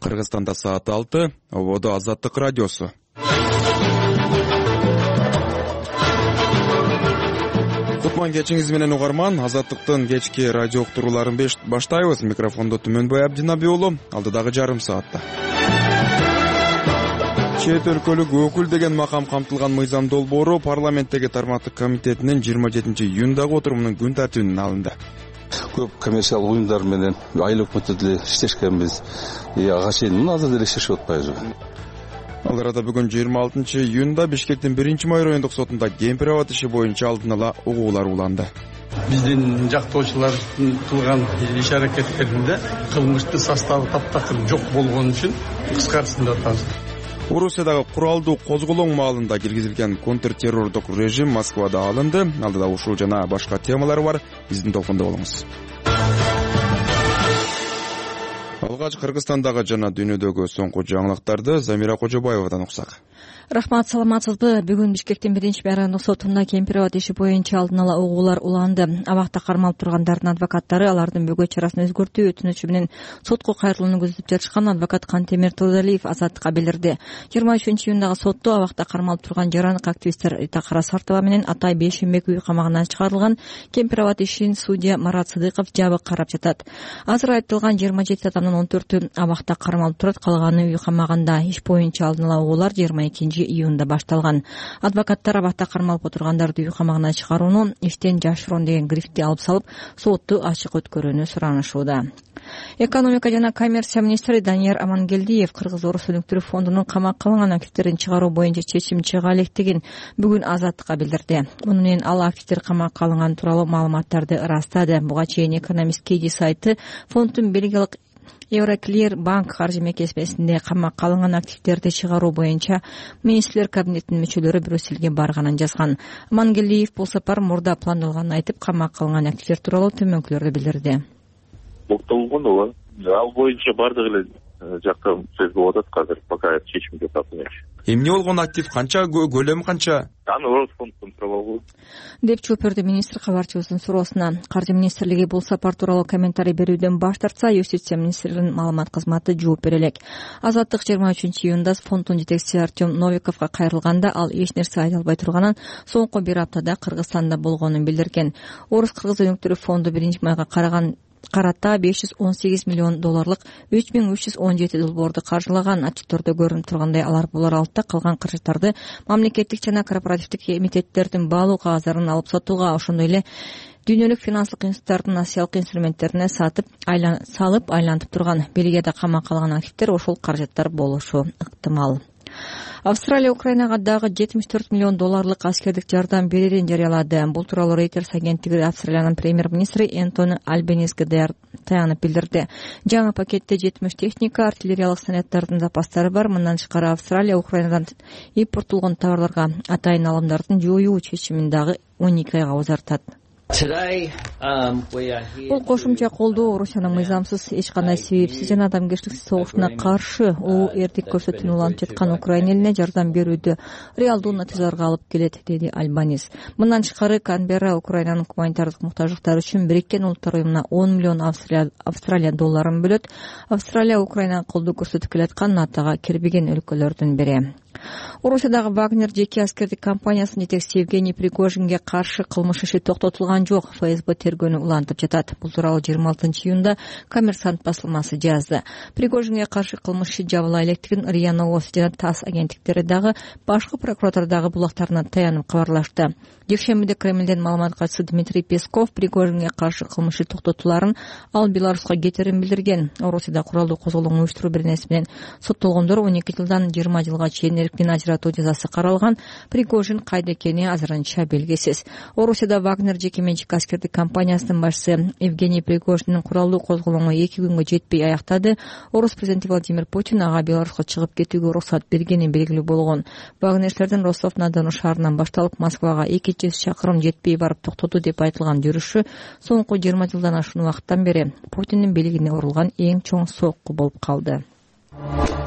Кыргызстанда саат 6, ободо Азаттык радиосу. Кутман кечиңиз менен угарман, Азаттыктын кечки радио уктурууларын баштайбыз. Микрофондо Түмөнбай Абдинабий уулу, алдыдагы жарым саатта. Чет өлкөлүк өкүл деген макам камтылган мыйзам долбоору парламенттеги тармактык комитетинин 27-июндагы отурумунун күн тартибине алынды. Көп коммерциялык уюмдар менен айыл өкмөттөр деле иштешкенбиз. Ага чейин азыр деле иштешип атпайбызбы. Ал арада бүгүн 26-июнда Бишкектин 1-май райондук сотунда кемпир абад иши боюнча алдын ала угуулар уланды. Биздин жактоочулардын кылган иш-аракеттеринде кылмыштын составы таптакыр жок болгон үчүн кыскартсын деп атабыз. Орусиядагы куралдуу козголоң маалында киргизилген контртеррордук режим Москвада алынды. Алдыда ушул жана башка темалар бар. Биздин толкунда болуңуз. Алгач Кыргызстандагы жана дүйнөдөгү соңку жаңылыктарды Замира Кожобаевадан уксак. Рахмат, саламатсызбы? Бүгүн Бишкектин 1-май райондук сотунда кемпир абад иши боюнча алдын ала угуулар уланды. Абакта кармалып тургандардын адвокаттары алардын бөгөт чарасын өзгөртүү өтүнүчү менен сотко кайрылууну көздөп жатышкан адвокат Кантемир Турдалиев Азаттыкка билдирди. 23-июндагы сотто абакта кармалып турган жарандык активисттер Рита Карасартова менен Атай Бейшембек үй камагынан чыгарылган кемпир абад ишин судья Марат Сыдыков жабык карап жатат. Азыр айтылган 27 адамдын 14-ü абакта кармалып турат, калганы үй камагында. Иш боюнча алдын ала угуулар 22-июнда башталган. Адвокаттар абакта кармалып отургандарды үй камагынан чыгарууну иштен жашыруун деген грифти алып салып, сотту ачык өткөрүүнү суранышууда. Экономика жана коммерция министри Данияр Амангелдиев Кыргыз-Орус өнүктүрүү фондунун камакка алынган активдерин чыгаруу боюнча чечим чыга электигин бүгүн Азаттыкка билдирди. Муну менен ал активдер камакка алынган тууралуу маалыматтарды ырастады. Буга чейин экономист Кеди сайты фонддун бельгиялык Евроклир банк каржы мекемесинде камакка алынган активдерди чыгаруу боюнча министрлер кабинетинин мүчөлөрү Брюссельге барганын жазган. Амангелдиев бул сапар мурда пландалганын айтып, камакка алынган активдер тууралуу төмөнкүлөрдү билдирди. Токтолгон ооба. Ал боюнча бардык эле жакта сөз болуп атат, азыр пока чечим жок атат. Эмне болгон актив канча, көлөмү канча? Аны Орус фондунун тууралуу деп жооп берди министр кабарчыбыздын суроосуна. Каржы министрлиги бул сапар тууралуу комментарий берүүдөн баш тартса, Юстиция министрлигинин маалымат кызматы жооп бере элек. Азаттык 23-июнда фонддун жетекчиси Артем Новиковго кайрылганда ал эч нерсе айта албай турганын, соңку бир аптада Кыргызстанда болгонун билдирген. Орус-Кыргыз өнүктүрүү фонду 1-майга карата $518 миллион 3317 долбоорду каржылаган. Отчеттордо көрүнүп тургандай, алар бул аралыкта калган каражаттарды мамлекеттик жана корпоративдик эмитеттердин баалуу кагаздарын алып сатууга, ошондой эле дүйнөлүк финанслык институттардын акциялык инструменттерине салып айлантып турган. Бельгияда камакка алынган активдер ошол каражаттар болушу ыктымал. Австралия Украинага дагы $74 миллион аскердик жардам берерин жарыялады. Бул тууралуу Reuters агенттиги Австралиянын премьер-министри Энтони Альбениске таянып билдирди. Жаңы пакетте 70 техника, артиллериялык снаряддардын запастары бар. Мындан тышкары Австралия Украинадан импорттолгон товарларга атайын алымдардын жоюу чечимин дагы 12 айга узартат. Бул кошумча колдоо Орусиянын мыйзамсыз, эч кандай себепсиз жана адамгерчиликсиз согушуна каршы улуу эрдик көрсөтүүнү улантып жаткан Украина элине жардам берүүдө реалдуу натыйжаларга алып келет, деди Альбанис. Мындан тышкары Канберра Украинанын гуманитардык муктаждыктары үчүн Бириккен Улуттар уюмуна $10 миллион Австралия долларын бөлөт. Австралия Украинага колдоо көрсөтүп келаткан НАТОга кирбеген өлкөлөрдүн бири. Орусиядагы Вагнер жеке аскердик компаниясынын жетекчиси Евгений Пригожинге каршы кылмыш иши токтотулган жок. ФСБ тергөөнү улантып жатат. Бул тууралуу 26-июнда Коммерсант басылмасы жазды. Пригожинге каршы кылмыш иши жабыла электигин РИА Новости жана ТАСС агенттиктери дагы башкы прокуратурадагы булактарына таянып кабарлашты. Жекшембиде Кремлден маалымат катчысы Дмитрий Песков Пригожинге каршы кылмыш иши токтотуларын, ал Беларуска кетерин билдирген. Орусияда куралдуу козголоң уюштуруу беренеси менен соттолгондор 12 жылдан 20 жылга чейин эрктен ажыратуу жазасы каралган. Пригожин кайда экени азырынча белгисиз. Орусияда Вагнер жекеменчик аскердик компаниясынын башчысы Евгений Пригожиндин куралдуу козголоңу 2 күнгө жетпей аяктады. Орус президенти Владимир Путин ага Беларуска чыгып кетүүгө уруксат бергени белгилүү болгон. Вагнерлердин Ростов-на-Дону шаарынан башталып Москвага 200 чакырым жетпей барып токтоду деп айтылган жүрүшү соңку 20 жылдан ашуун убакыттан бери Путиндин бийлигине урулган эң чоң сокку болуп калды.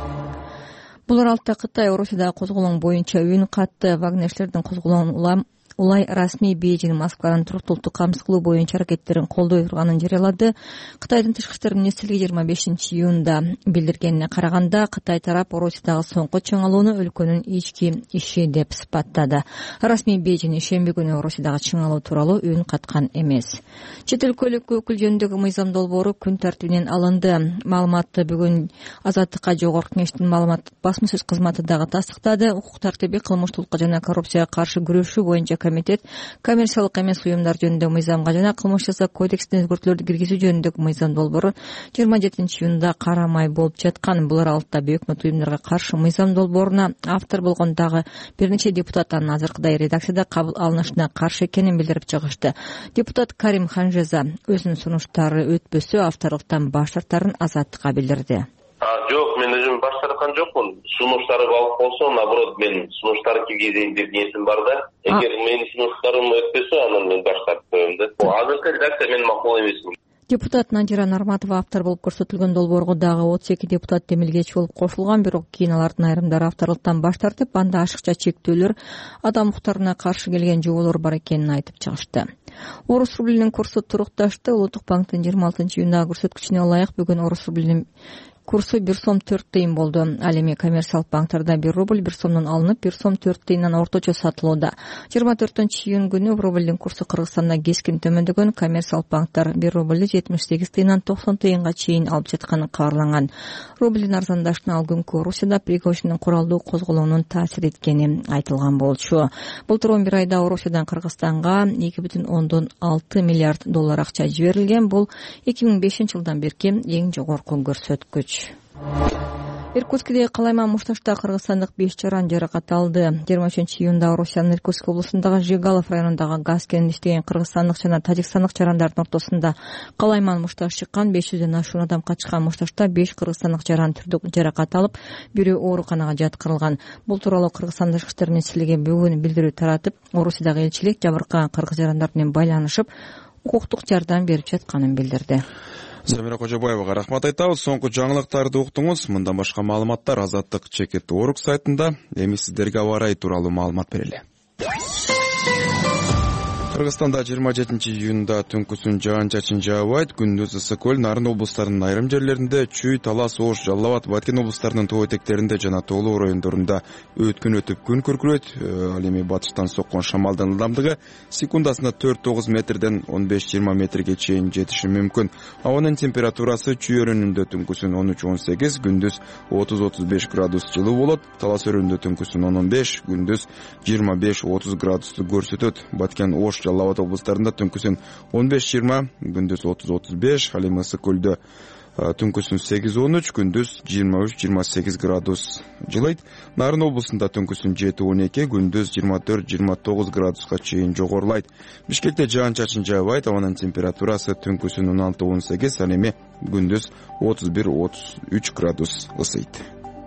Бул аралыкта Кытай Орусиядагы козголоң боюнча үн катты. Вагнерлердин Улай расмий Бейжин Москванын туруктуулукту камсыз кылуу боюнча аракеттерин колдой турганын жарыялады. Кытайдын тышкы иштер министрлиги 25-июнда билдиргенине караганда, Кытай тарап Орусиядагы соңку чыңалууну өлкөнүн ички иши деп сыпаттады. Расмий Бейжин ишемби күнү Орусиядагы чыңалуу тууралуу үн каткан эмес. Чет өлкөлүк өкүл жөнүндөгү мыйзам долбоору күн тартибинен алынды. Маалыматты бүгүн Азаттыкка Жогорку Кеңештин маалымат басма сөз кызматы дагы тастыктады. Укук тартиби, кылмыштуулукка жана коррупцияга каршы күрөшүү боюнча комитет коммерциялык эмес уюмдар жөнүндөгү мыйзамга жана кылмыш жаза кодексине өзгөртүүлөрдү киргизүү жөнүндөгү мыйзам долбоору 27-июнда карамай болуп жаткан. Бул аралыкта өкмөт уюмдарга каршы мыйзам долбооруна автор болгон дагы бир нече депутат анын азыркыдай редакцияда кабыл алынышына каршы экенин билдирип чыгышты. Депутат Карим Ханжаза өзүнүн сунуштары өтпөсө авторлуктан баш тартарын Азаттыкка билдирди. Жок, мен өзүм баш тарткан жокмун. Сунуштары балык болсо, наоборот, мен сунуштары киргизейин деп ниетим бар да. Эгер менин сунуштарым өтпөсө, анан мен баш тартып коем да. Азыркы редакция мен макул эмесмин. Депутат Надира Нарматова автор болуп көрсөтүлгөн долбоорго дагы 32 депутат демилгечи болуп кошулган, бирок кийин алардын айрымдары авторлуктан баш тартып, анда ашыкча чектөөлөр, адам укуктарына каршы келген жоболор бар экенин айтып чыгышты. Орус рублинин курсу турукташты. Улуттук банктын 26-июндагы көрсөткүчүнө ылайык бүгүн орус рублинин курсу 1 сом 4 тыйын болду. Ал эми коммерциялык банктарда 1 рубль 1 сомдон алынып, 1 сом 4 тыйындан орточо сатылууда. 24-июнь күнү рубльдин курсу Кыргызстанда кескин төмөндөгөн. Коммерциялык банктар 1 рубльди 78 тыйындан 90 тыйынга чейин алып жатканы кабарланган. Рубльдин арзандашына ал күнкү Орусияда Пригожиндин куралдуу козголоонун таасир эткени айтылган болчу. Былтыр 11 айда Орусиядан Кыргызстанга 2,6 миллиард доллар акча жиберилген. Бул 2005-жылдан берки эң жогорку көрсөткүч. Иркутскидеги Калайман Мушташта кыргызстандык 5 жаран жаракат алды. 23-июнда Орусиянын Иркутск облусундагы Жигалов районундагы газ кенинде иштеген кыргызстандык жана тажикстандык жарандардын ортосунда Калайман Мушташ чыккан. 500дөн ашуун адам качкан Мушташта 5 кыргызстандык жаран түрдүү жаракат алып, бирөө ооруканага жаткырылган. Бул тууралуу Кыргызстан тышкы иштер министрлиги бүгүн билдирүү таратып, Орусиядагы элчилик жабыркаган кыргыз жарандар менен байланышып, укуктук жардам берип жатканын билдирди. Замира Кожобаевага рахмат айтабыз. Соңку жаңылыктарды уктуңуз. Мындан башка маалыматтар Азаттык Чекет.org сайтында. Эми сиздерге аба ырайы тууралуу маалымат берели. Кыргызстанда 27-июнда түнкүсүн жаан-чачын жаабайт. Күндүз ысык көл, Нарын облустарынын айрым жерлеринде, Чүй, Талас, Ош, Жалал Абад, Баткен облустарынын тоо этектеринде жана тоолуу райондорунда өткүн өтүп күн күркүрөйт. Ал эми батыштан соккон шамалдын ылдамдыгы секундасына 4-9 метрден 15-20 метрге чейин жетиши мүмкүн. Абанын температурасы Чүй өрүнүндө түнкүсүн 13-18, күндүз 30-35 градус жылуу болот. Талас өрүнүндө түнкүсүн 10-15, күндүз 25-30 градусту көрсөтөт. Баткен, Ош, Жалал Абад облустарында түнкүсүн 15-20, күндүз 30-35, ал эми ысык көлдө түнкүсүн 8-13, күндүз 23-28 градус жылыйт. Нарын облусунда түнкүсүн 7-12, күндүз 24-29 градуска чейин жогорулайт. Бишкекте жаан-чачын жаабайт, абанын температурасы түнкүсүн 16-18, ал эми күндүз 31-33 градус ысыйт.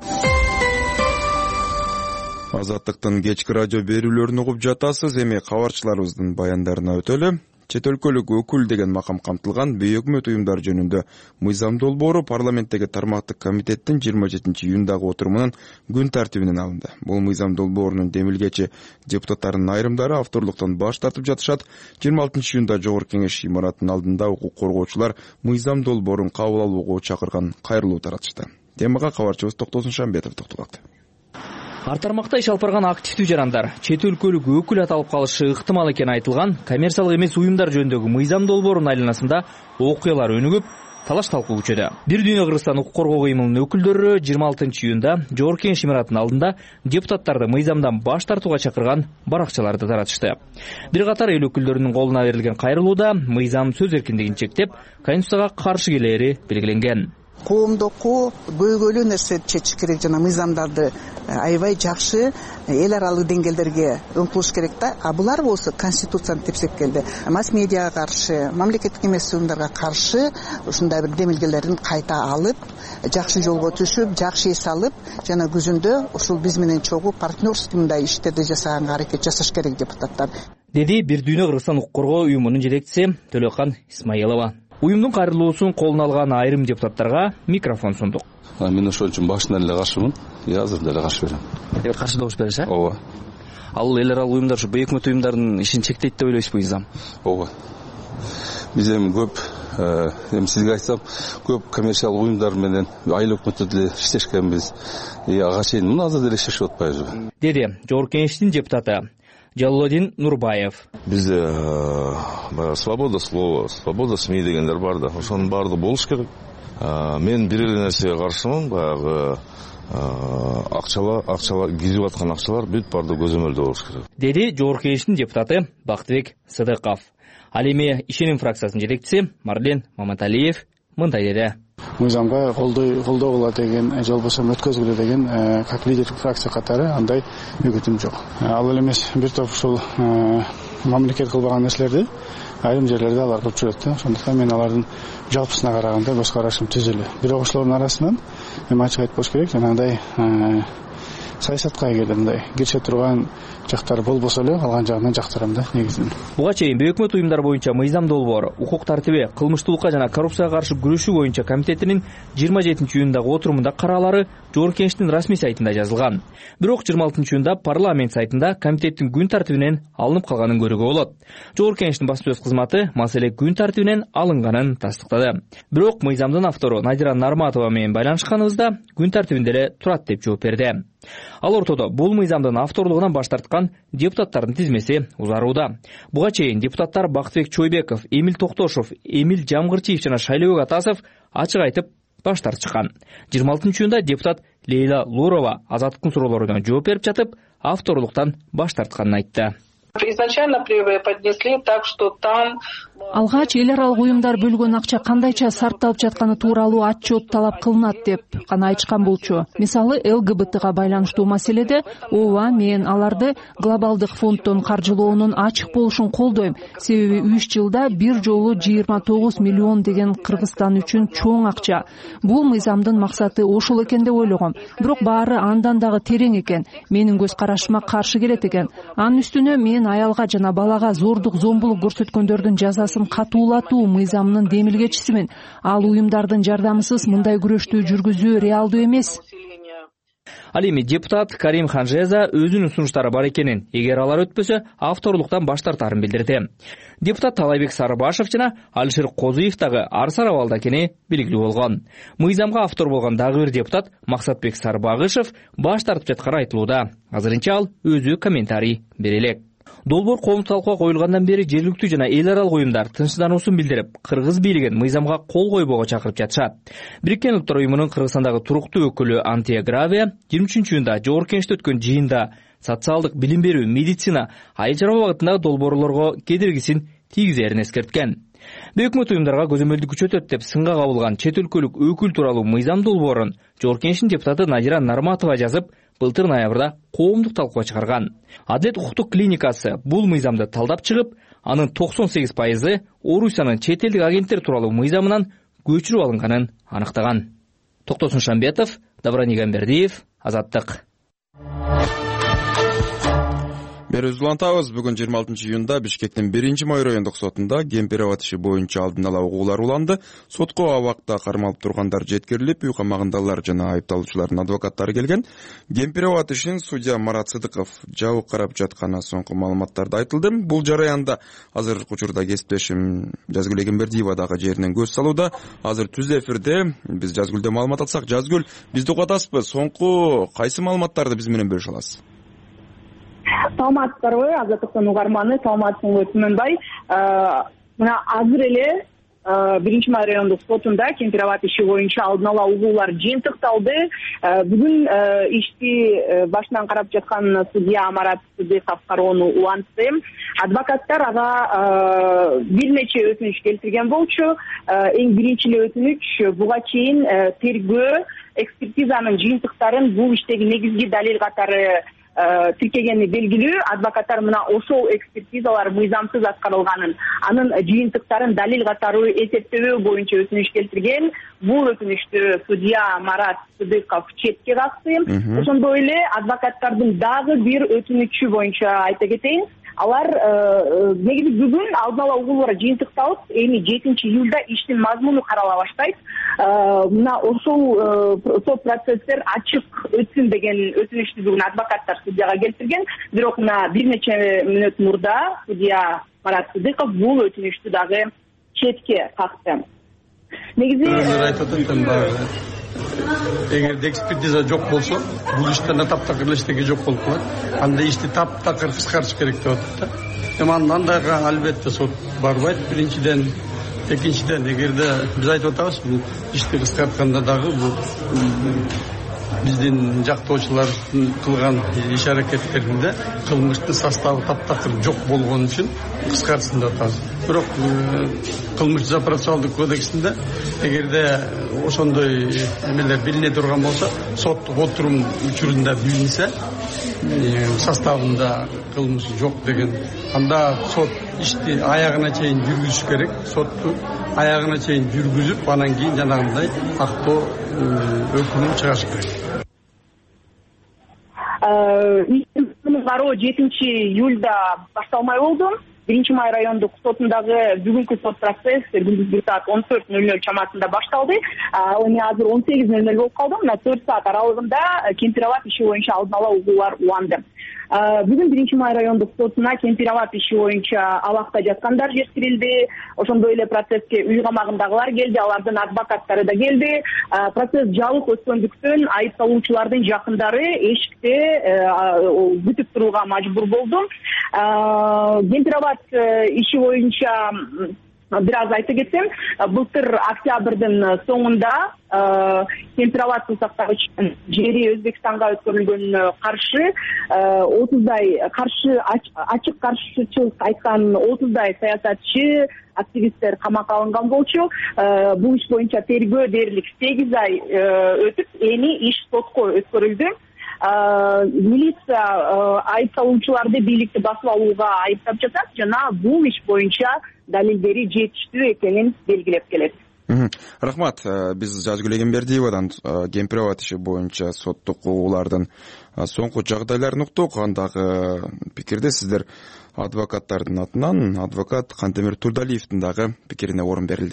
Азаттыктын кечки радио берүүлөрүн угуп жатасыз. Эми кабарчыларыбыздын баяндарына өтөлү. Чет өлкөлүк өкүл деген макам камтылган бейөкмөт уюмдар жөнүндө мыйзам долбоору парламенттеги тармактык комитеттин 27-июндагы отурумунун күн тартибинен алынды. Бул мыйзам долбоорунун демилгечи депутаттарынын айрымдары авторлуктан баш тартып жатышат. 26-июнда Жогорку Кеңеш имаратынын алдында укук коргоочулар мыйзам долбоорун кабыл алууга чакырган кайрылуу таратышты. Темага кабарчыбыз Токтосун Шамбетов токтолот. Ар тармакта иш алып барган активдүү жарандар чет өлкөлүк өкүл аталып калышы ыктымал экени айтылган коммерциялык эмес уюмдар жөнүндөгү мыйзам долбоорунун айланасында окуялар өнүгүп, талаш талкуу күчөдө. Бир дүйнө Кыргызстан укук коргоо кыймылынын өкүлдөрү 26-июнда Жогорку Кеңеш имаратынын алдында депутаттарды мыйзамдан баш тартууга чакырган баракчаларды таратышты. Бир катар эл өкүлдөрүнүн колуна берилген кайрылууда мыйзам сөз эркиндигин чектеп, Конституцияга каршы келери белгиленген. Коомдоку көйгөйлүү нерсе чечиш керек жана мыйзамдарды аябай жакшы эл аралык деңгээлдерге өңкүлүш керек да. А булар болсо Конституцияны тепсеп келди. Масс медиага каршы, мамлекеттик эмес уюмдарга каршы ушундай бир демилгелерин кайта алып, жакшы жолго түшүп, жакшы эс алып, жана күзүндө ушул биз менен чогуу партнерствомундай иштерди жасаганга аракет жасаш керек депутаттар. Деди Бир дүйнө Кыргызстан укук коргоо уюмунун жетекчиси Төлөкан Исмаилова. Уюмдун кайрылуусун колуна алган айрым депутаттарга микрофон сундук. Мен ошон үчүн башынан эле каршымын. Азыр деле каршы берем. Каршы добуш бересиз? Ооба. Ал эл аралык уюмдар ушу өкмөт уюмдарынын ишин чектейт деп ойлойсузбу мыйзам? Ооба. Биз эми көп эми сизге айтсам, көп коммерциялык уюмдар менен айыл өкмөтү деле иштешкенбиз. Ага чейин мына азыр деле иштешип атпайбызбы? Деди Жогорку Кеңештин депутаты Жаллодин Нурбаев. Бизде свобода слова, свобода СМИ дегендер бар да. Ошонун баардыгы болуш керек. Мен бир эле нерсеге каршымын, баягы акчалар кирип аткан акчалар бүт баардыгы көзөмөлдөө болуш керек. Деди Жогорку Кеңештин депутаты Бактыбек Сыдыков. Ал эми Ишеним фракциясынын жетекчиси Марлен Маматалиев мындай деди. Мыйзамга колдоо кыла деген, же болбосо өткөзгүлө деген как лидер фракция катары андай үгүтүм жок. Ал эле эмес бир топ ушул мамлекет кылбаган нерселерди айрым жерлерде алар кылып жүрөт да. Ошондуктан мен алардын жалпысына караганда көз карашым түз эле. Бирок ошолордун арасынан эми ачык айтпош керек, жанагындай саясатка эгер мындай киреше турган жактар болбосо эле калган жагынан жактырам да негизинен. Буга чейин өкмөт уюмдар боюнча мыйзам долбоор укук тартиби, кылмыштуулукка жана коррупцияга каршы күрөшүү боюнча комитетинин 27-июндагы отурумунда караалары Жогорку Кеңештин расмий сайтында жазылган. Бирок 26-июнда парламент сайтында комитеттин күн тартибинен алынып калганын көрүүгө болот. Жогорку Кеңештин баспасөз кызматы маселе күн тартибинен алынганын тастыктады. Бирок мыйзамдын автору Надира Нарматова менен байланышканыбызда күн тартибинде эле турат деп жооп берди. Ал ортодо бул мыйзамдын авторлугунан баш тарткан депутаттардын тизмеси узарууда. Буга чейин депутаттар Бактыбек Чойбеков, Эмил Токтошов, Эмил Жамгырчиев жана Шайлообек Атасов ачык айтып баш тартышкан. 26-июнда депутат Лейла Лурова азаттыктын суроолоруна жооп берип жатып, авторлуктан баш тартканын айтты. Изначально преподнесли так, что там алгач эл аралык уюмдар бөлгөн акча кандайча сарпталып жатканы тууралуу отчет талап кылынат деп гана айтышкан болчу. Мисалы ЛГБТга байланыштуу маселеде ооба мен аларды глобалдык фонддон каржылоонун ачык болушун колдойм. Себеби 3 жылда бир жолу 29 миллион деген Кыргызстан үчүн чоң акча. Бул мыйзамдын максаты ошол экен деп ойлогом. Бирок баары андан дагы терең экен. Менин көз карашыма каршы келет экен. Анын үстүнө мен аялга жана балага зордук зомбулук көрсөткөндөрдүн жазасын катуулатуу мыйзамынын демилгечисимин. Ал уюмдардын жардамысыз мындай күрөштү жүргүзүү реалдуу эмес. Ал эми депутат Карим Ханжеза өзүнүн сунуштары бар экенин, эгер алар өтпөсө, авторлуктан баш тартарын билдирди. Депутат Талайбек Сарыбашев жана Алишер Козуев дагы арсар абалда экени белгилүү болгон. Мыйзамга автор болгон дагы бир депутат Максатбек Сарбагышев баш тартып жатканы айтылууда. Азырынча ал өзү комментарий бере элек. Долбоор коомдук талкууга коюлгандан бери жергиликтүү жана эл аралык уюмдар тынчсыздануусун билдирип, кыргыз бийлигин мыйзамга кол койбоого чакырып жатышат. Бириккен Улуттар уюмунун Кыргызстандагы туруктуу өкүлү Антия Гравия 23-июнда Жогорку Кеңеште өткөн жыйында социалдык билим берүү, медицина, айыл чарба багытындагы долбоорлорго кедергисин тийгизерин эскерткен. Өкмөт уюмдарга көзөмөлдү күчөтөт деп сынга кабылган чет өлкөлүк өкүл тууралуу мыйзам долбоорун Жогорку Кеңештин депутаты Надира Нарматова жазып, былтыр ноябрда коомдук талкууга чыгарган. Адилет укуктук клиникасы бул мыйзамды талдап чыгып, анын 98% Орусиянын чет элдик агенттер тууралуу мыйзамынан көчүрүп алынганын аныктаган. Токтосун Шамбетов, Даврани Гамбердиев, Азаттык. Бери улантабыз. Бүгүн 26-июнда Бишкектин 1-май райондук сотунда Кемпирабад иши боюнча алдын ала угуулар уланды. Сотко абакта кармалып тургандар жеткирилип, үй камагындагылар жана айыпталуучулардын адвокаттары келген. Кемпирабад ишин судья Марат Сыдыков жабык карап жатканы соңку маалыматтарда айтылды. Бул жараянда азыр учурда кесиптешим Жазгүл Эгембердиева дагы жеринен көз салууда. Азыр түз эфирде биз Жазгүлдөн маалымат алсак, Жазгүл, бизди угатасызбы? Соңку кайсы маалыматтарды биз менен бөлүшө аласыз? Саламатсыздарбы, Азаттыктын угарманы, саламатсыңбы Түмөнбай. Мына азыр эле 1-май райондук сотунда Кемпирабад иши боюнча алдын ала угуулар жыйынтыкталды. Бүгүн ишти башынан карап жаткан судья Марат Сыдыков кароону улантты. Адвокаттар ага бир нече өтүнүч келтирген болчу. Эң биринчи өтүнүч буга чейин тергөө экспертизанын жыйынтыктарын бул иштеги негизги далил катары тиркегени белгилүү. Адвокаттар мына ошол экспертизалар мыйзамсыз аткарылганын, анын жыйынтыктарын далил катары эсептөө боюнча өтүнүч келтирген. Бул өтүнүчтү судья Марат Сыдыков четке какты. Ошондой эле адвокаттардын дагы бир өтүнүчү боюнча айта кетейин. алар негизи бүгүн алдын ала угуулар жыйынтыкталып эми 7-июлда иштин мазмуну карала баштайт. Мына ошол сот процесстер ачык өтсүн деген өтүнүчтү бүгүн адвокаттар судьяга келтирген. Бирок мына бир нече мүнөт мурда судья Марат Сыдыков бул өтүнүчтү дагы четке какты. Негизи айтып атам баягы эгерде экспертиза жок болсо бул иштен таптакыр эчтеке жок болуп калат. Анда ишти таптакыр кыскартыш керек деп атат да. Эми андайга албетте сот барбайт биринчиден. Экинчиден эгерде биз айтып атабыз бул ишти кыскартканда дагы бул биздин жактоочулардын кылган иш аракеттеринде кылмыштын составы таптакыр жок болгон үчүн кыскартсын деп атабыз. Бирок кылмыш процессуалдык кодексинде эгерде ошондой эмелер билине турган болсо, соттук отурум учурунда билинсе, составында кылмыш жок деген, анда сот ишти аягына чейин жүргүзүш керек. Сотту аягына чейин жүргүзүп, анан кийин жанагындай актоо өкүмүн чыгарыш керек. Кароо 7-июлда башталмай болду. 1-Май райондук сотундагы бүгүнкү сот процесс күндүзгү саат 14:00 чамасында башталды. Эми азыр 18:00 болуп калды. Мына 4 саат аралыгында Кемпир-Абад иши боюнча алдын ала угуулар уланды. Бүгүн 1-Май райондук сотуна Кемпир-Абад иши боюнча абакта жаткандар жеткирилди. Ошондой эле процесске үй камагындагылар келди, алардын адвокаттары да келди. Процесс жабык өткөндүктөн айыпталуучулардын жакындары эшикте күтүп турууга мажбур болду. Кемпир-Абад иши боюнча бир аз айтып кетсем, былтыр октябрдын соңунда Кемпир-Абад суу сактагыч жери Өзбекстанга өткөрүлгөн каршы 30дай ачык каршычылык айткан 30дай саясатчы, активисттер камакка алынган болчу. Бул иш боюнча тергөө дээрлик 8 ай өтүп, эми иш сотко өткөрүлдү. Милиция айыпталуучуларды бийликти басып алууга айыптап жатат жана бул иш боюнча далилдери жетиштүү экенин белгилеп келет. Рахмат. Биз Жазгүл Эгембердиевадан Кемпир-Абад иши боюнча соттук угуулардын соңку жагдайларын уктук. Андагы пикирде сиздер адвокаттардын атынан адвокат Кантемир Турдалиевдин дагы пикирине орун берилди.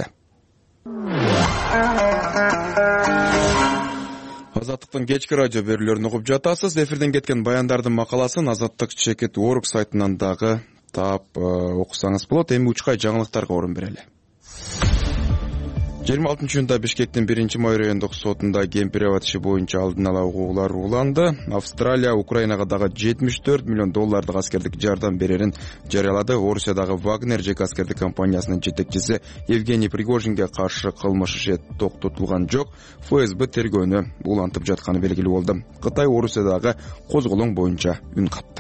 Азаттыктын кечки радио берүүлөрүн угуп жатасыз. Эфирден кеткен баяндардын макаласын Азаттык.org сайтынан дагы таап окусаңыз болот. Эми учкай жаңылыктарга орун берели. 26-июнда Бишкектин 1-Май райондук сотунда Кемпир-Абад иши боюнча алдын ала угуулар уланды. Австралия Украинага дагы $74 миллион аскердик жардам берерин жарыялады. Орусиядагы Вагнер жеке аскердик компаниясынын жетекчиси Евгений Пригожинге каршы кылмыш иши токтотулган жок. ФСБ тергөөнү улантып жатканы белгилүү болду. Кытай Орусиядагы козголоң боюнча үн катты.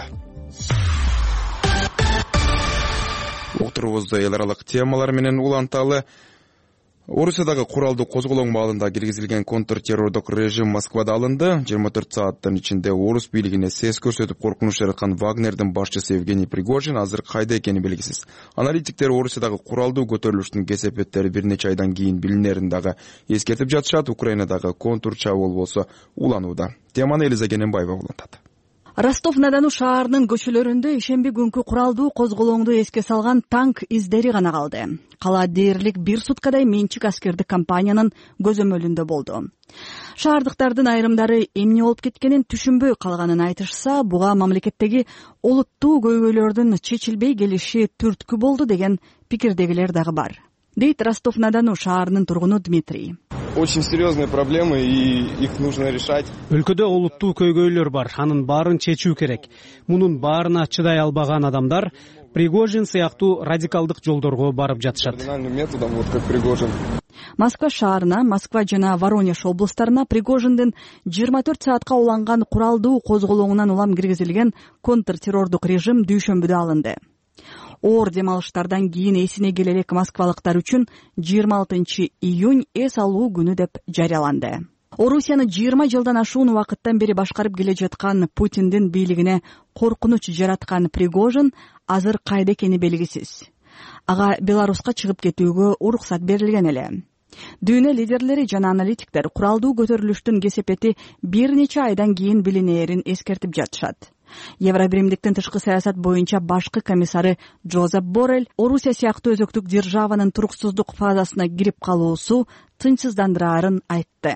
Отурубузду эл аралык темалар менен уланталы. Орусиядагы куралдуу козголоң маалында киргизилген контртеррордук режим Москвада алынды. 24 сааттын ичинде орус бийлигине сес көрсөтүп коркунуч жараткан Вагнердин башчысы Евгений Пригожин азыр кайда экени белгисиз. Аналитиктер Орусиядагы куралдуу көтөрүлүштүн кесепеттери бир нече айдан кийин билинерин дагы эскертип жатышат. Украинадагы контур чабуул болсо уланууда. Теманы Элиза Кененбаева улантат. Ростов-на-Дону шаарынын көчөлөрүндө ишемби күнкү куралдуу козголоңду эске салган танк издери гана калды. Кала дээрлик 1 суткадай менчик аскердик компаниянын көзөмөлүндө болду. Шаардыктардын айрымдары эмне болуп кеткенин түшүнбөй калганын айтышса, буга мамлекеттеги олуттуу көйгөйлөрдүн чечилбей келиши түрткү болду деген пикирдегилер дагы бар. Дейт Ростов-на-Дону шаарынын тургуну Дмитрий. Очень серьезные проблемы, и их нужно решать. Өлкөдө олуттуу көйгөйлөр бар, анын баарын чечүү керек. Мунун баарына чыдай албаган адамдар Пригожин сыяктуу радикалдык жолдорго барып жатышат. Методом, вот как Пригожин. Москва шаарына, Москва жана Воронеж облустарына Пригожиндин 24 саатка уланган куралдуу козголоңунан улам киргизилген контртеррордук режим дүйшөмбүдө алынды. Оор демалыштардан кийин эсине келе элек москвалыктар үчүн 26 июнь эс алуу күнү деп жарыяланды. Орусияны 20 жылдан ашуун убакыттан бери башкарып келе жаткан Путиндин бийлигине коркунуч жараткан Пригожин азыр кайда экени белгисиз. Ага Беларуска чыгып кетүүгө уруксат берилген эле. Дүйнө лидерлери жана аналитиктер куралдуу көтөрүлүштүн кесепети бир нече айдан кийин билинээрин эскертип жатышат. Евробиримдиктин тышкы саясат боюнча башкы комиссары Жозеп Боррель Орусия сыяктуу өзөктүк державанын туруксуздук фазасына кирип калуусу тынчсыздандыраарын айтты.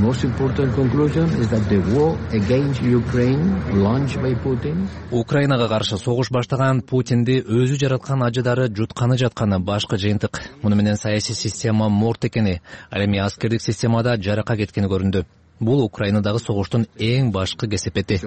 Украинага каршы согуш баштаган Путинди өзү жараткан ажыдары жутканы жатканы башкы жыйынтык. Муну менен саясий система морт экени, ал эми аскердик системада жарака кеткени көрүндү. Бул Украинадагы согуштун эң башкы кесепети.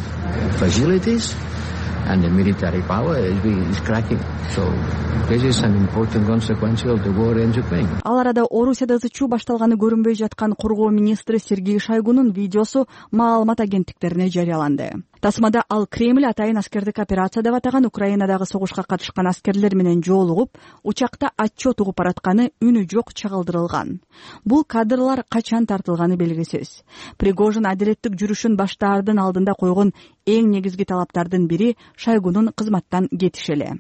And the military power is cracking. So this is an important consequence of the war in Ukraine. Ал арада Орусияда ызычуу башталганы көрүнбөй жаткан кургоо министри Сергей Шойгунун видеосу маалымат агенттиктерине жарыяланды. Тасмада ал Кремль атайын аскердик операция деп атаган Украинадагы согушка катышкан аскерлер менен жолугуп, учакта отчет угуп баратканы үнү жок чагылдырылган. Бул кадрлар качан тартылганы белгисиз. Пригожин адилеттик жүрүшүн баштаардын алдында койгон эң негизги талаптардын бири Шойгунун кызматтан кетиши эле.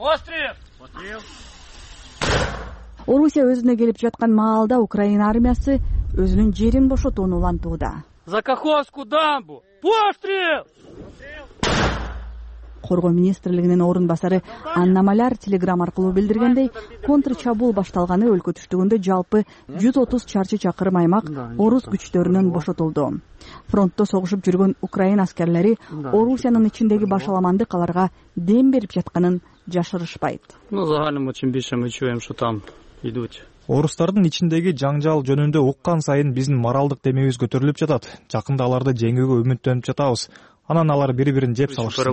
Орусия өзүнө келип жаткан маалда Украина армиясы өзүнүн жерин бошотууну улантууда. За Каховскую дамбу! Пострел! Коргоо министрлигинин орун басары Анна Маляр телеграм аркылуу билдиргендей, контр чабуул башталганы өлкө түштүгүндө жалпы 130 чарчы чакырым аймак орус күчтөрүнөн бошотулду. Фронтто согушуп жүргөн Украина аскерлери Орусиянын ичиндеги башаламандык аларга дем берип жатканын жашырышпайт. Загалым очень биши мы чуем, что там идут. Орустардын ичиндеги жаңжал жөнүндө уккан сайын биздин моралдык демебиз көтөрүлүп жатат. Жакында аларды жеңүүгө үмүттөнүп жатабыз. Анан алар бири-бирин жеп салышты.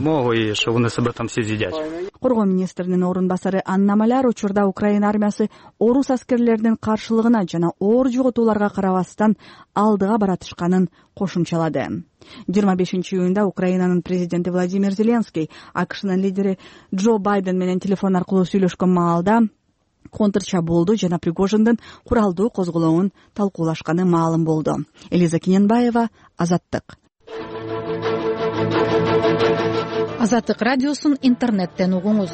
Коргоо министринин орун басары Анна Маляр учурда Украина армиясы орус аскерлеринин каршылыгына жана оор жоготууларга карабастан алдыга баратышканын кошумчалады. 25-июнда Украинанын президенти Владимир Зеленский АКШнын лидери Джо Байден менен телефон аркылуу сүйлөшкөн маалда контр чабуулду жана Пригожиндин куралдуу козголоонун талкуулашканы маалым болду. Элиза Кененбаева, Азаттык. Азаттык радиосун интернеттен угуңуз.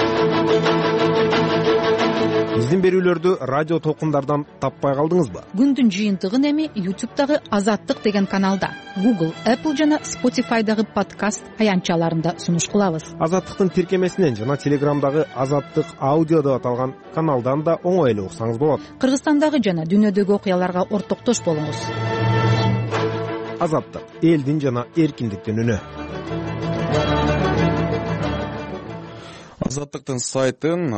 Биздин берүүлөрдү радио толкундардан таппай калдыңызбы? Күндүн жыйынтыгын эми YouTube'дагы Азаттык деген каналда, Google, Apple жана Spotify'дагы подкаст аянтчаларында сунуш кылабыз. Азаттыктын тиркемесинен жана Телеграмдагы Азаттык аудио деп аталган каналдан да оңой эле уксаңыз болот. Кыргызстандагы жана дүйнөдөгү окуяларга ортоктош болуңуз. Азаттык элдин жана эркиндиктин үнү. Азаттыктын сайтын,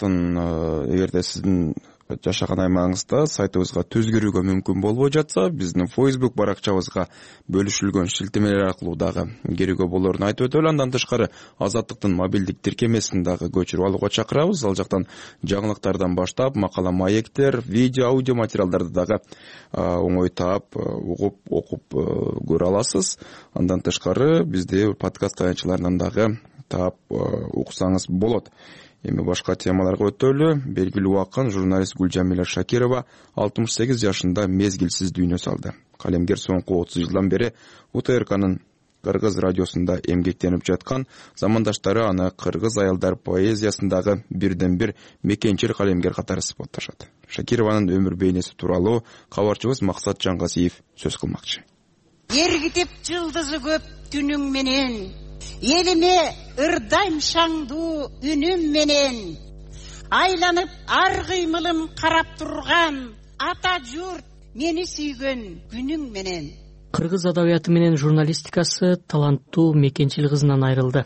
эгерде сиздин жашаган аймагыңызда сайтыбызга түзгөрүүгө мүмкүн болбой жатса, биздин Facebook баракчабызга бөлүшүлгөн шилтемелер аркылуу дагы кирүүгө болорун айтып өтөлү. Андан тышкары Азаттыктын мобилдик тиркемесин дагы көчүрүп алууга чакырабыз. Ал жактан жаңылыктардан баштап макала маектер, видео, аудио материалдарды дагы оңой таап, угуп, окуп көрө аласыз. Андан тышкары бизде подкаст аянтчаларынан дагы таап уксаңыз болот. Эми башка темаларга өтөлү. Белгилүү акын журналист Гүлжамиля Шакирова 68 жашында мезгилсиз дүйнө салды. Калемгер соңку 30 жылдан бери УТРКнын Кыргыз радиосунда эмгектенип жаткан, замандаштары аны кыргыз аялдар поэзиясындагы бирден бир мекенчил калемгер катары сыпатташат. Шакированын өмүр бейнеси тууралуу кабарчыбыз Максат Жаңгазиев сөз кылмакчы. Эргитип жылдызы көп түнүң менен, элиме ырдайм шаңдуу үнүм менен, айланып ар кыймылым карап турган ата журт мени сүйгөн күнүң менен. Кыргыз адабияты менен журналистикасы таланттуу мекенчил кызынан айрылды.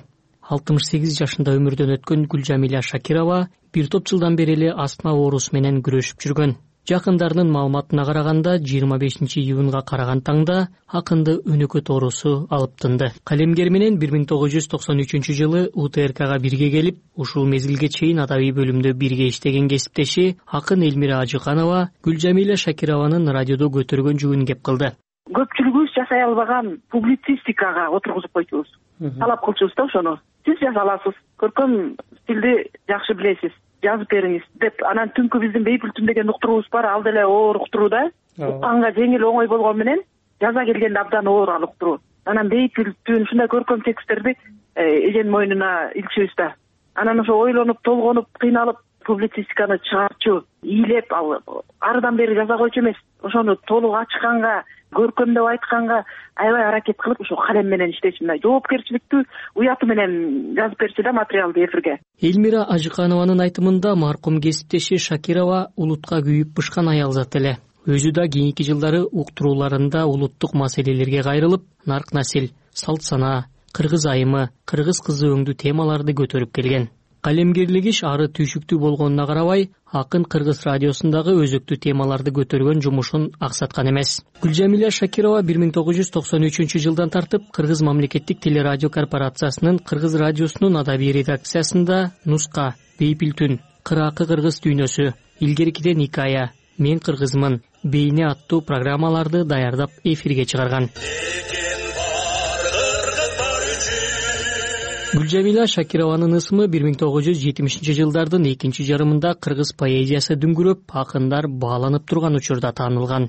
68 жашында өмүрдөн өткөн Гүлжамиля Шакирова бир топ жылдан бери эле астма оорусу менен күрөшүп жүргөн. Жакындарынын маалыматына караганда 25-июнга караган таңда акынды өнөкөт оорусу алып тынды. Калемгер менен 1993-жылы УТРКга бирге келип, ушул мезгилге чейин адабий бөлүмдө бирге иштеген кесиптеши акын Элмира Ажыканова Гүлжамиля Шакированын радиодо көтөргөн жүгүн кеп кылды. Көпчүлүгүбүз жасай албаган публицистикага отургузуп койчубуз. Талап кылчубуз да ошону. Сиз жаза аласыз, көркөм стилди жакшы билесиз, жазып бериңиз деп. Анан түнкү биздин бейпүлтүн деген уктуруубуз бар, ал деле оор уктуруу да. Укканга жеңил оңой болгон менен жаза келгенде абдан оор ал уктуруу. Анан бейпүлтүн ушундай көркөм тексттерди эженин мойнуна илчүбүз да. Анан ошо ойлонуп, толгонуп, кыйналып публицистиканы чыгарчу, ийлеп ал арыдан бери жаза койчу эмес. Ошону толук ачканга көркөмдөп айтканга аябай аракет кылып ошо калем менен иштечү, мындай жоопкерчиликтүү уяты менен жазып берчү да материалды эфирге. Элмира Ажыканованын айтымында маркум кесиптеши Шакирова улутка күйүп бышкан аял зат эле. Өзү да кийинки жылдары уктурууларында улуттук маселелерге кайрылып, нарк насил, салт сана, кыргыз айымы, кыргыз кызы өңдүү темаларды көтөрүп келген. Калемгерлиги ары түйшүктүү болгонуна карабай, акын Кыргыз радиосундагы өзөктүү темаларды көтөргөн жумушун аксаткан эмес. Гүлжамиля Шакирова 1993 жылдан тартып Кыргыз мамлекеттик телерадио корпорациясынын Кыргыз радиосунун адабий редакциясында Нуска, Бейпил түн, Кыракы кыргыз дүйнөсү, Илгеркиден хикая, Мен кыргызмын, Бейне аттуу программаларды даярдап эфирге чыгарган. Гүлжамиля Шакированын ысымы 1970 жылдардын экинчи жарымында кыргыз поэзиясы дүңгүрөп, акындар бааланып турган учурда таанылган.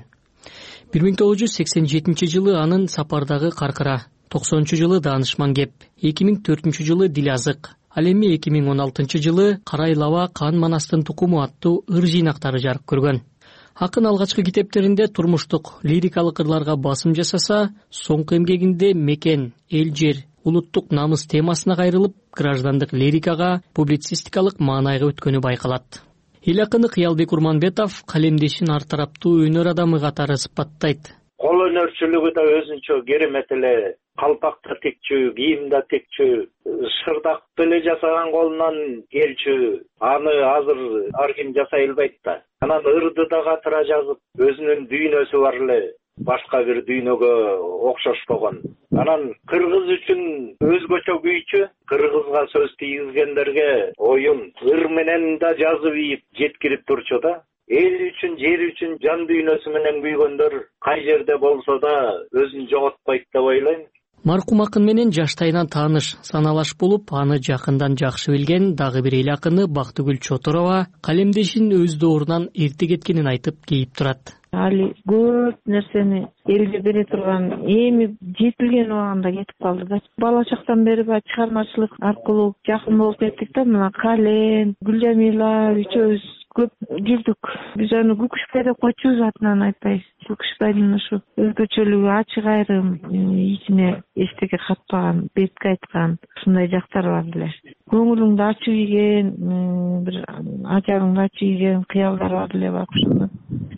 1987 жылы анын Сапардагы каркыра, 90 жылы Даанышман кеп, 2004 жылы Дилазык, ал эми 2016 жылы Карайлаба Кан Манастын тукуму аттуу ыр жыйнактары жарык көргөн. Акын алгачкы китептеринде турмуштук, лирикалык ырларга басым жасаса, соңку эмгегинде мекен, эл жер, улуттук намыс темасына кайрылып, граждандык лирикага, публицистикалык маанайга өткөнү байкалат. Эл акыны Кыялбек Урманбетов калемдешин ар тараптуу өнөр адамы катары сыпаттайт. Кол өнөрчүлүгү да өзүнчө керемет эле, калпакта текчү, кийимде текчү, шырдакты эле жасаган колунан келчү. Аны азыр ар ким жасай албайт да. Анан ырды да катыра жазып, өзүнүн дүйнөсү бар эле. Башка бир дүйнөгө окшошпогон. Анан кыргыз үчүн өзгөчө күйчү, кыргызга сөз тийгизгендерге оюн ыр менен да жазып ийип жеткирип турчу да. Эл үчүн, жер үчүн жан дүйнөсү менен күйгөндөр кай жерде болсо да өзүн жоготпойт деп ойлойм. Маркум акын менен жаштайынан тааныш, саналаш болуп, аны жакындан жакшы билген дагы бир эл акыны Бактыгүл Чотурова калемдешин өз доорунан эрте кеткенин айтып кейип турат. Али көп нерсени элге бере турган, эми жетилген убагында кетип калды да. Бала чактан бери чыгармачылык аркылуу жакын болуп кеттик да. Мына Калем, Гүлжамила үчөөбүз көп жүрдүк. Биз аны Күкүшбай деп койчубуз, атынан айтпайбыз. Күкүшбайдын ушу өзгөчөлүгү, ачык айрым, ичине эчтеке катпаган, бетке айткан, ушундай жактары бар эле. Көңүлүңдү ачып ийген, бир ажарыңды ачып ийген кыялдар бар эле бак ушундай.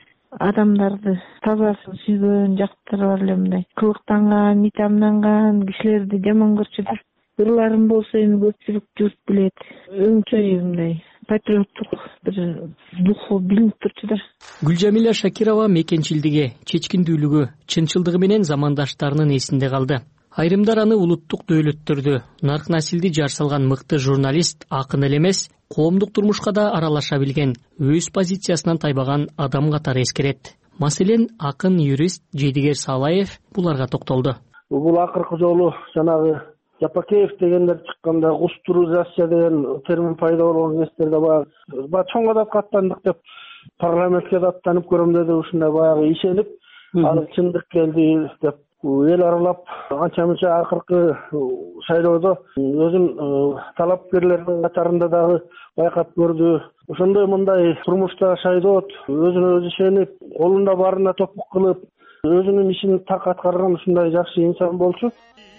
Адамдарды тазасын сүйгөн жактары бар эле, мындай кылыктанган, митамданган кишилерди жаман көрчү да. Ырларым болсо эми көпчүлүк журт билет. Өңчөй мындай патриоттук бир духу билинип турчу да. Гүлжамиля Шакирова мекенчилдиги, чечкиндүүлүгү, чынчылдыгы менен замандаштарынын эсинде калды. Айрымдар аны улуттук дөөлөттөрдү, нарк насилди жар салган мыкты журналист, акын эле эмес, коомдук турмушка да аралаша билген, өз позициясынан тайбаган адам катары эскерет. Маселен, акын юрист Жедигер Салаев буларга токтолду. Бул акыркы жолу жанагы Жапакеев дегендер чыкканда густуризация деген термин пайда болгон кездерде баягы чоң адатка аттандык деп парламентке да аттанып көрөм деди, ушундай баягы ишенип, ал чындык келди деп эл аралап анча мынча акыркы шайлоодо өзүн талапкерлердин катарында дагы байкап көрдү. Ошондой мындай турмушта шайдоот, өзүнө өзү ишенип, колунда баарына топук кылып, өзүнүн ишин так аткарган ушундай жакшы инсан болчу.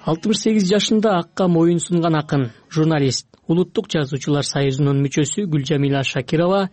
68 жашында акка моюн сунган акын, журналист, Улуттук жазуучулар союзунун мүчөсү Гүлжамиля Шакирова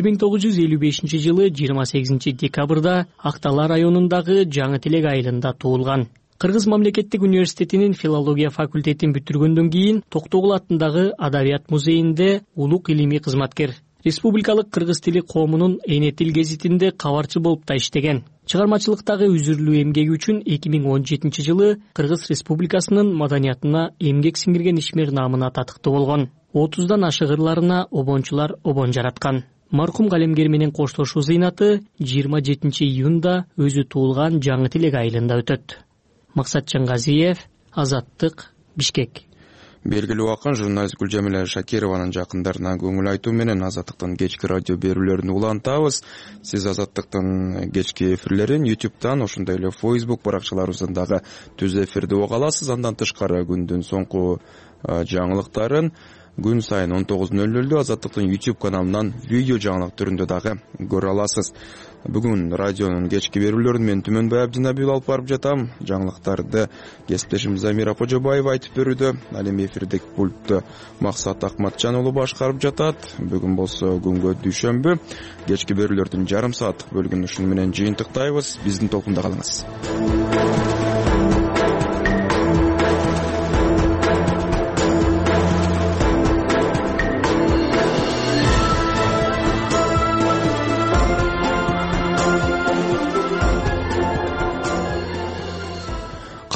1955 жылы 28 декабрда Актала районундагы Жаңы Телек айылында туулган. Кыргыз мамлекеттик университетинин филология факультетин бүтүргөндөн кийин Токтогул атындагы Адабият музейинде улук илимий кызматкер, Республикалык кыргыз тили коомунун Эне тил гезитинде кабарчы болуп да иштеген. Чыгармачылыктагы үзүрлүү эмгеги үчүн 2017 жылы Кыргыз Республикасынын маданиятына эмгек сиңирген ишмер наамына татыктуу болгон. 30дан ашык ырларына обончулар обон жараткан. Маркум калемгер менен коштошуу зыйнаты 27 июнда өзү туулган Жаңы Телек айылында өтөт. Максат Жаңгазиев, Азаттык, Бишкек. Белгилүү акын журналист Гүлжамиля Шакированын жакындарына көңүл айтуу менен Азаттыктын кечки радио берүүлөрүн улантабыз. Сиз Азаттыктын кечки эфирлерин YouTube'дан, ошондой эле Facebook баракчаларыбыздан дагы түз эфирди уга аласыз. Андан тышкары күндүн соңку жаңылыктарын күн сайын 19:00 Азаттыктын YouTube каналынан видео жаңылык түрүндө дагы көрө аласыз. Бүгүн радионун кечки берүүлөрүн мен Түмөнбай Абдинабиев алып барып жатам. Жаңылыктарды кесиптешим Замира Кожобаева айтып берүүдө. Ал эми эфирдеги пультту Максат Акматжан уулу башкарып жатат. Бүгүн болсо күнгө дүйшөмбү. Кечки берүүлөрдүн жарым сааттык бөлүгүн ушуну менен жыйынтыктайбыз. Биздин толкунда калыңыз.